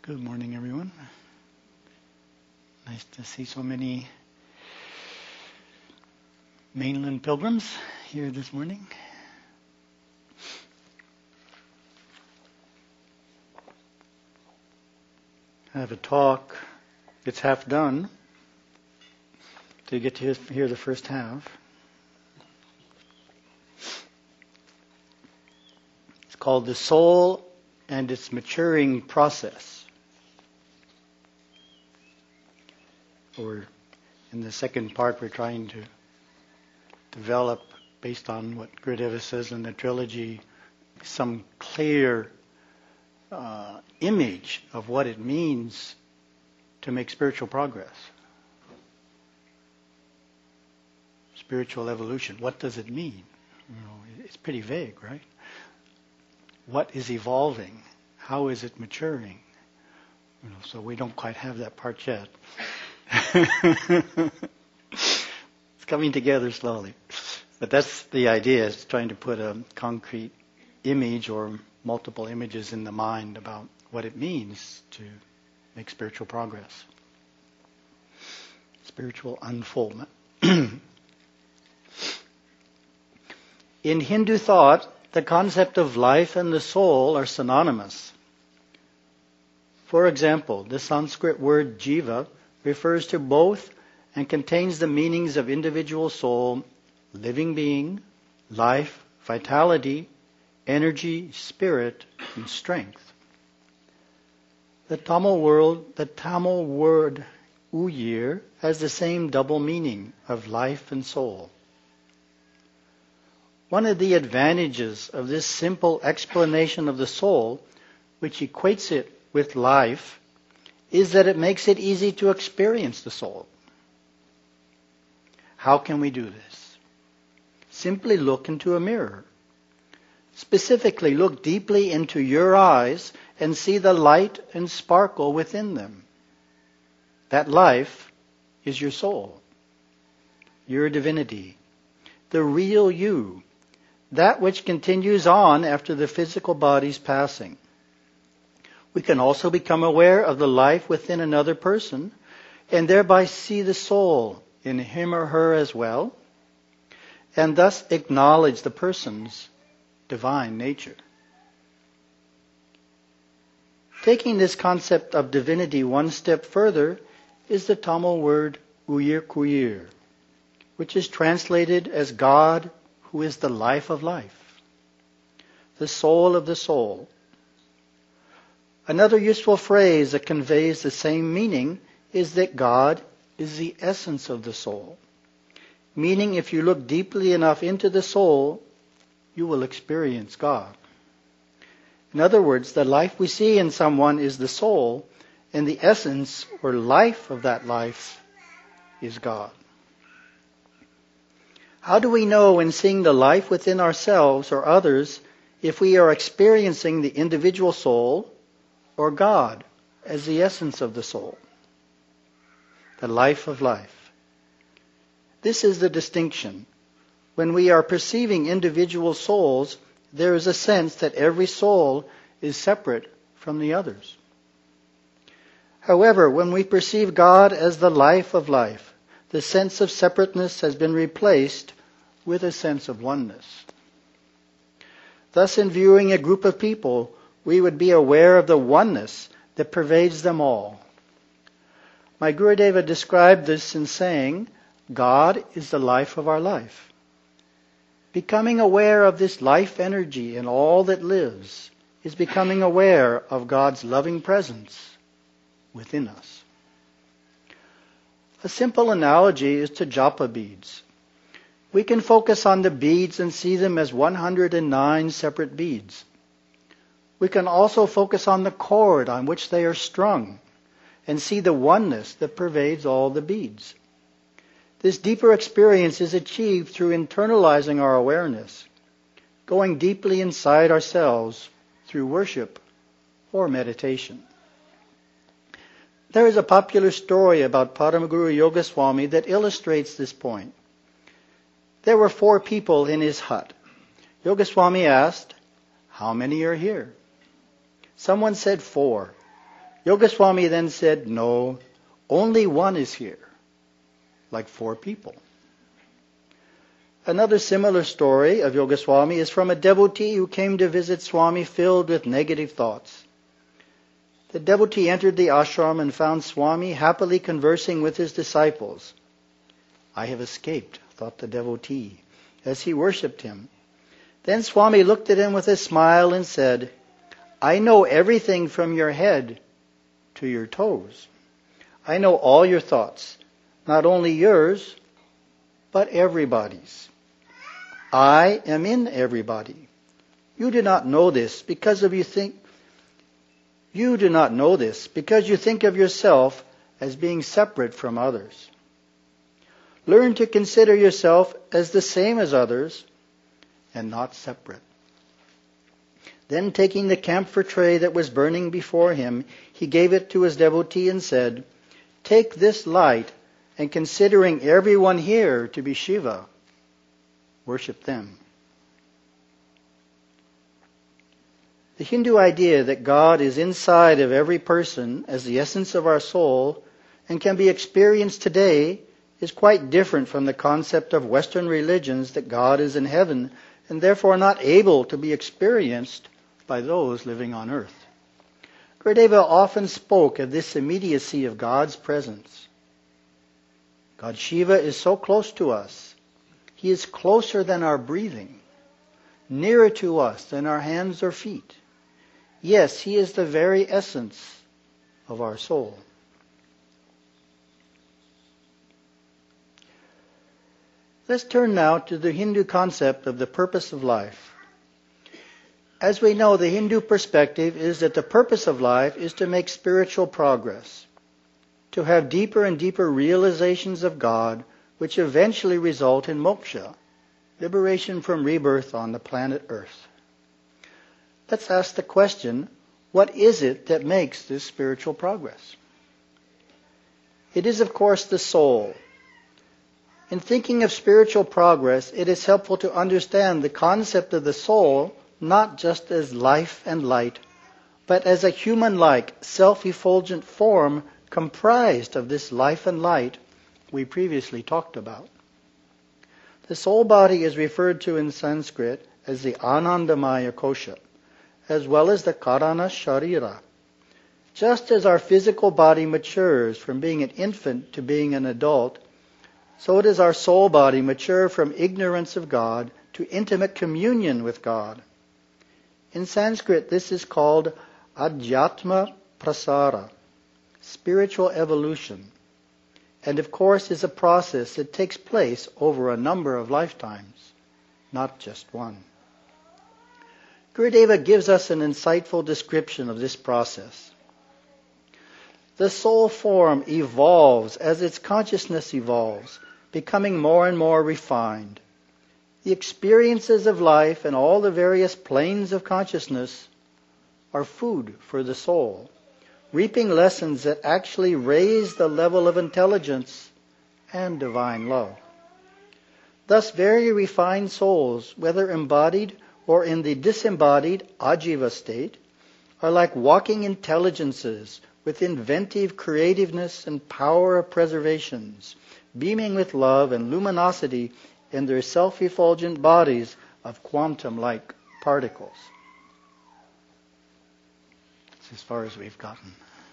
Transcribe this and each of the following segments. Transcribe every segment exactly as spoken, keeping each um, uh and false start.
Good morning, everyone. Nice to see so many mainland pilgrims here this morning. I have a talk. It's half done. So you get to hear the first half. It's called The Soul and Its Maturing Process. Or in the second part, we're trying to develop, based on what Gurudeva says in the trilogy, some clear uh, image of what it means to make spiritual progress. Spiritual evolution. What does it mean? You know, it's pretty vague, right? What is evolving? How is it maturing? You know, so we don't quite have that part yet. It's coming together slowly. But that's the idea, is trying to put a concrete image or multiple images in the mind about what it means to make spiritual progress. Spiritual unfoldment. In Hindu thought, the concept of life and the soul are synonymous. For example, the Sanskrit word jiva refers to both and contains the meanings of individual soul, living being, life, vitality, energy, spirit, and strength. The Tamil word, the Tamil word uyir has the same double meaning of life and soul. One of the advantages of this simple explanation of the soul, which equates it with life, is that it makes it easy to experience the soul. How can we do this? Simply look into a mirror. Specifically, look deeply into your eyes and see the light and sparkle within them. That life is your soul, your divinity, the real you, that which continues on after the physical body's passing. We can also become aware of the life within another person and thereby see the soul in him or her as well, and thus acknowledge the person's divine nature. Taking this concept of divinity one step further is the Tamil word uyir kuyir, which is translated as God who is the life of life, the soul of the soul. Another useful phrase that conveys the same meaning is that God is the essence of the soul. Meaning, if you look deeply enough into the soul, you will experience God. In other words, the life we see in someone is the soul, and the essence or life of that life is God. How do we know in seeing the life within ourselves or others if we are experiencing the individual soul or God as the essence of the soul, the life of life? This is the distinction. When we are perceiving individual souls, there is a sense that every soul is separate from the others. However, when we perceive God as the life of life, the sense of separateness has been replaced with a sense of oneness. Thus, in viewing a group of people, we would be aware of the oneness that pervades them all. My Gurudeva described this in saying, God is the life of our life. Becoming aware of this life energy in all that lives is becoming aware of God's loving presence within us. A simple analogy is to japa beads. We can focus on the beads and see them as one hundred nine separate beads. We can also focus on the cord on which they are strung and see the oneness that pervades all the beads. This deeper experience is achieved through internalizing our awareness, going deeply inside ourselves through worship or meditation. There is a popular story about Paramaguru Yogaswami that illustrates this point. There were four people in his hut. Yogaswami asked, "How many are here?" Someone said four. Yogaswami then said, no, only one is here, like four people. Another similar story of Yogaswami is from a devotee who came to visit Swami filled with negative thoughts. The devotee entered the ashram and found Swami happily conversing with his disciples. I have escaped, thought the devotee, as he worshipped him. Then Swami looked at him with a smile and said, I know everything from your head to your toes. I know all your thoughts, not only yours, but everybody's. I am in everybody. You do not know this because of you think you do not know this because you think of yourself as being separate from others. Learn to consider yourself as the same as others and not separate. Then taking the camphor tray that was burning before him, he gave it to his devotee and said, take this light and considering everyone here to be Shiva, worship them. The Hindu idea that God is inside of every person as the essence of our soul and can be experienced today is quite different from the concept of Western religions that God is in heaven and therefore not able to be experienced by those living on earth. Gurudeva often spoke of this immediacy of God's presence. God Shiva is so close to us. He is closer than our breathing, nearer to us than our hands or feet. Yes, He is the very essence of our soul. Let's turn now to the Hindu concept of the purpose of life. As we know, the Hindu perspective is that the purpose of life is to make spiritual progress, to have deeper and deeper realizations of God, which eventually result in moksha, liberation from rebirth on the planet Earth. Let's ask the question, what is it that makes this spiritual progress? It is, of course, the soul. In thinking of spiritual progress, it is helpful to understand the concept of the soul not just as life and light, but as a human-like, self-effulgent form comprised of this life and light we previously talked about. The soul body is referred to in Sanskrit as the Anandamaya Kosha, as well as the Karana Sharira. Just as our physical body matures from being an infant to being an adult, so does our soul body mature from ignorance of God to intimate communion with God. In Sanskrit, this is called Adhyatma Prasara, spiritual evolution, and of course is a process that takes place over a number of lifetimes, not just one. Gurudeva gives us an insightful description of this process. The soul form evolves as its consciousness evolves, becoming more and more refined. The experiences of life and all the various planes of consciousness are food for the soul, reaping lessons that actually raise the level of intelligence and divine love. Thus, very refined souls, whether embodied or in the disembodied ajiva state, are like walking intelligences with inventive creativeness and power of preservations, beaming with love and luminosity in their self-effulgent bodies of quantum-like particles. That's as far as we've gotten.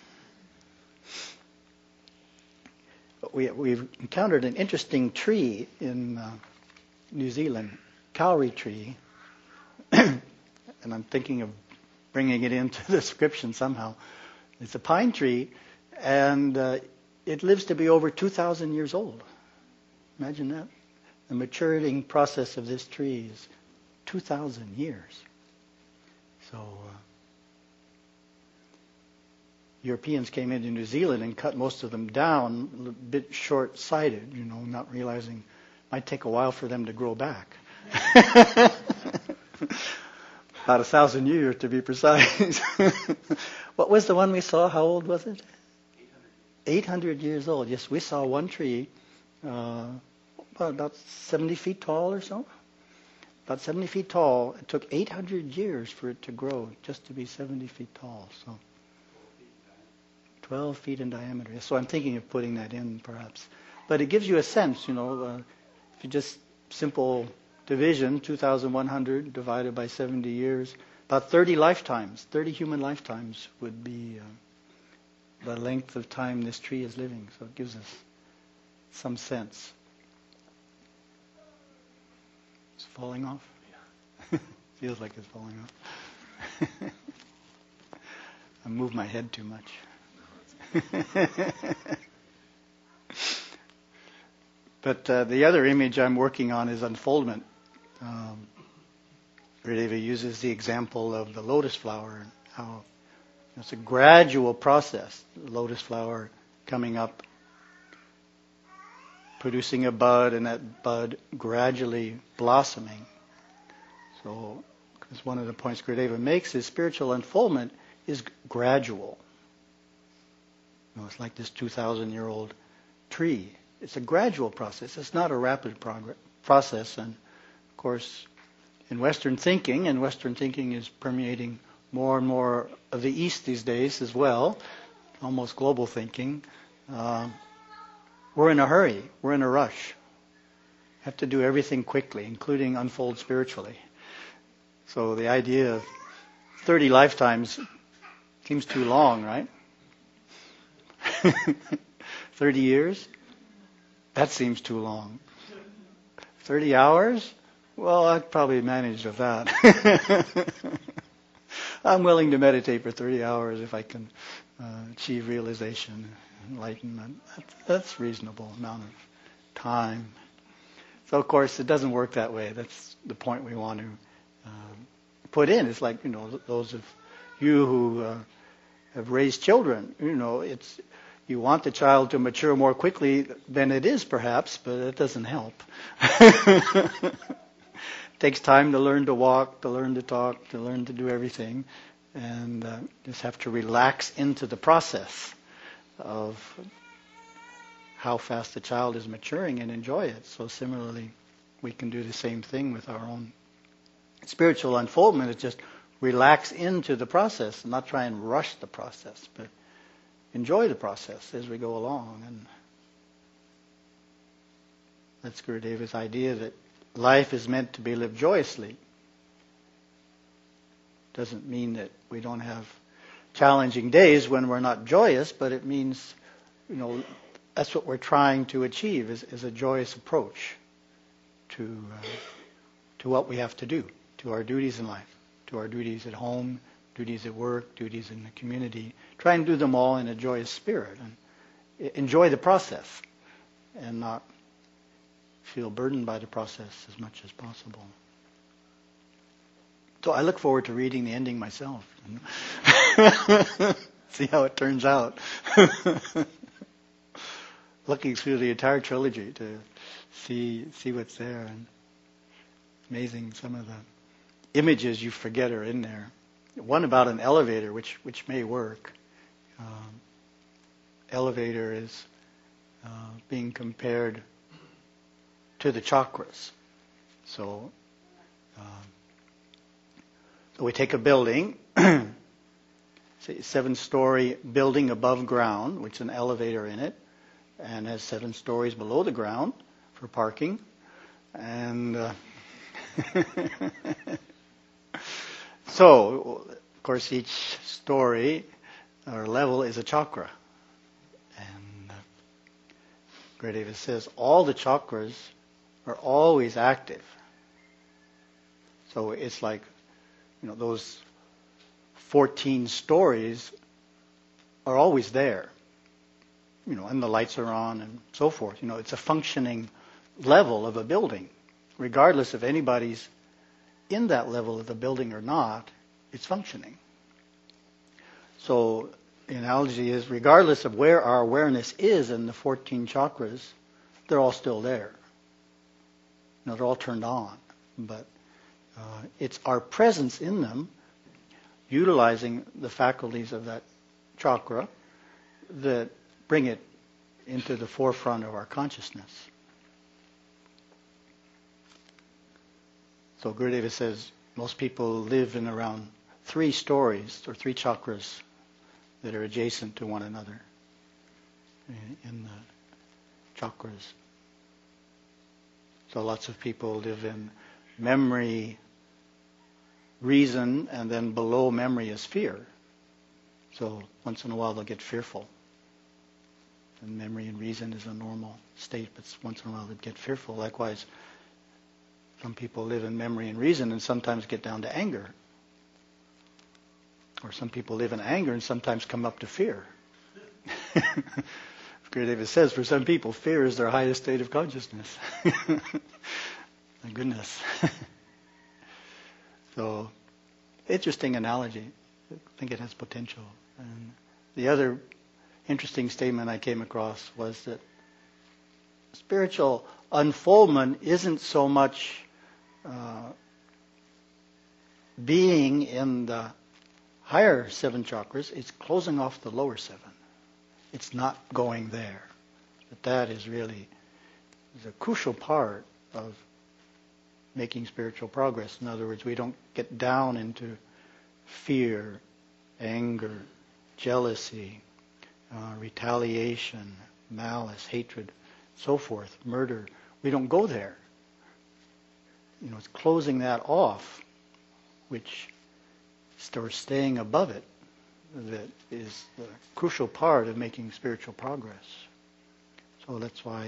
But we, we've encountered an interesting tree in uh, New Zealand, kauri tree, and I'm thinking of bringing it into the description somehow. It's a pine tree, and uh, it lives to be over two thousand years old. Imagine that. The maturing process of this tree is two thousand years. So uh, Europeans came into New Zealand and cut most of them down, a bit short-sighted, you know, not realizing it might take a while for them to grow back. About a thousand years to be precise. What was the one we saw? How old was it? eight hundred years old. Yes, we saw one tree uh, about seventy feet tall or so. About seventy feet tall. It took eight hundred years for it to grow, just to be seventy feet tall. So, twelve feet in diameter. So I'm thinking of putting that in perhaps. But it gives you a sense, you know, uh, if you just simple division, two thousand one hundred divided by seventy years, about thirty lifetimes, thirty human lifetimes would be uh, the length of time this tree is living. So it gives us some sense. It's falling off? Yeah. Feels like it's falling off. I move my head too much. But uh, the other image I'm working on is unfoldment. Um, Gurudev uses the example of the lotus flower and how it's a gradual process. The lotus flower coming up, producing a bud, and that bud gradually blossoming. So, because one of the points Gurudeva makes is spiritual unfoldment is gradual. You know, it's like this two thousand year old tree. It's a gradual process. It's not a rapid progress, process. And of course, in Western thinking, and Western thinking is permeating more and more of the East these days as well, almost global thinking, uh, we're in a hurry. We're in a rush. Have to do everything quickly, including unfold spiritually. So the idea of thirty lifetimes seems too long, right? thirty years? That seems too long. thirty hours? Well, I'd probably manage with that. I'm willing to meditate for thirty hours if I can uh, achieve realization, enlightenment. That's, that's a reasonable amount of time. So, of course, it doesn't work that way. That's the point we want to um, put in. It's like, you know, those of you who uh, have raised children, you know, it's you want the child to mature more quickly than it is, perhaps, but it doesn't help. It takes time to learn to walk, to learn to talk, to learn to do everything, and uh, just have to relax into the process of how fast the child is maturing and enjoy it. So similarly, we can do the same thing with our own spiritual unfoldment. It's just relax into the process, not try and rush the process, but enjoy the process as we go along. And that's Gurudeva's idea that life is meant to be lived joyously. Doesn't mean that we don't have challenging days when we're not joyous, but it means, you know, that's what we're trying to achieve, is, is a joyous approach to uh, to what we have to do, to our duties in life, to our duties at home, duties at work, duties in the community. Try and do them all in a joyous spirit and enjoy the process and not feel burdened by the process as much as possible. So I look forward to reading the ending myself. See how it turns out. Looking through the entire trilogy to see see what's there. And amazing, some of the images you forget are in there. One about an elevator, which which may work. Um, elevator is uh, being compared to the chakras. So, uh, so we take a building, say a seven-story building above ground, which has an elevator in it, and has seven stories below the ground for parking. And uh, so, of course, each story or level is a chakra. And uh, Gurudeva says all the chakras are always active. So it's like, you know, those fourteen stories are always there. You know, and the lights are on and so forth. You know, it's a functioning level of a building. Regardless if anybody's in that level of the building or not, it's functioning. So the analogy is, regardless of where our awareness is in the fourteen chakras, they're all still there. You know, they're all turned on. But uh, it's our presence in them, utilizing the faculties of that chakra, that bring it into the forefront of our consciousness. So Gurudeva says most people live in around three stories or three chakras that are adjacent to one another in the chakras. So lots of people live in memory, reason, and then below memory is fear. So once in a while they'll get fearful. And memory and reason is a normal state, but once in a while they get fearful. Likewise, some people live in memory and reason and sometimes get down to anger. Or some people live in anger and sometimes come up to fear. Gurudev says, for some people, fear is their highest state of consciousness. My goodness. So, interesting analogy. I think it has potential. And the other interesting statement I came across was that spiritual unfoldment isn't so much uh, being in the higher seven chakras, it's closing off the lower seven. It's not going there. But that is really is a crucial part of making spiritual progress. In other words, we don't get down into fear, anger, jealousy, uh, retaliation, malice, hatred, so forth, murder. We don't go there. You know, it's closing that off, which or staying above it, that is the crucial part of making spiritual progress. So that's why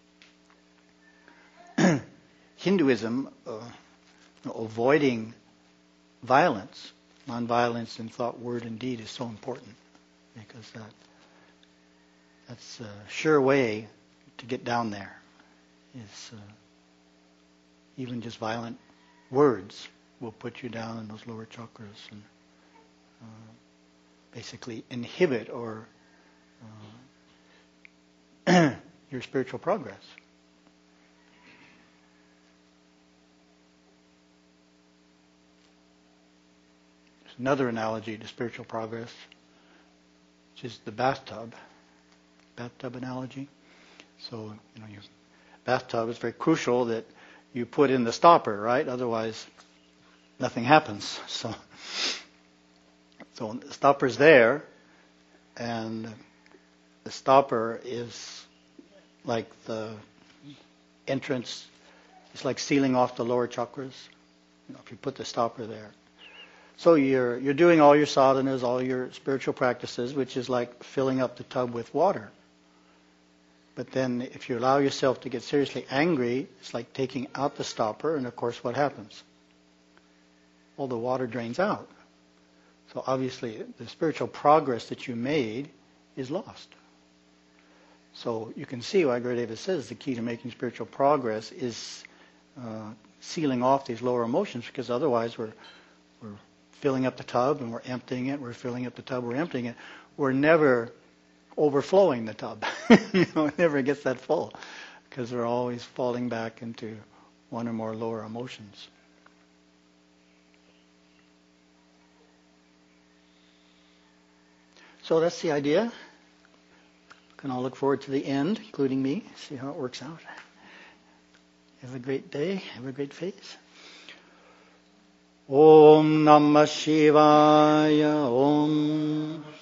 in Hinduism, uh, avoiding violence, non-violence in thought, word, and deed is so important, because that that's a sure way to get down there. Is uh, even just violent words will put you down in those lower chakras and uh, basically inhibit or uh, your spiritual progress. There's another analogy to spiritual progress, which is the bathtub. Bathtub analogy. So, you know, your bathtub is very crucial that you put in the stopper, right? Otherwise, nothing happens. So, so the stopper's there, and the stopper is like the entrance. It's like sealing off the lower chakras. You know, if you put the stopper there, so you're you're doing all your sadhanas, all your spiritual practices, which is like filling up the tub with water. But then, if you allow yourself to get seriously angry, it's like taking out the stopper, and of course, what happens? All the water drains out. So obviously, the spiritual progress that you made is lost. So you can see why Gurudeva says the key to making spiritual progress is uh, sealing off these lower emotions, because otherwise we're we're filling up the tub and we're emptying it. We're filling up the tub, we're emptying it. We're never overflowing the tub. You know, it never gets that full, because we're always falling back into one or more lower emotions. So that's the idea. You can all look forward to the end, including me, see how it works out. Have a great day. Have a great phase. Om Namah Shivaya. Om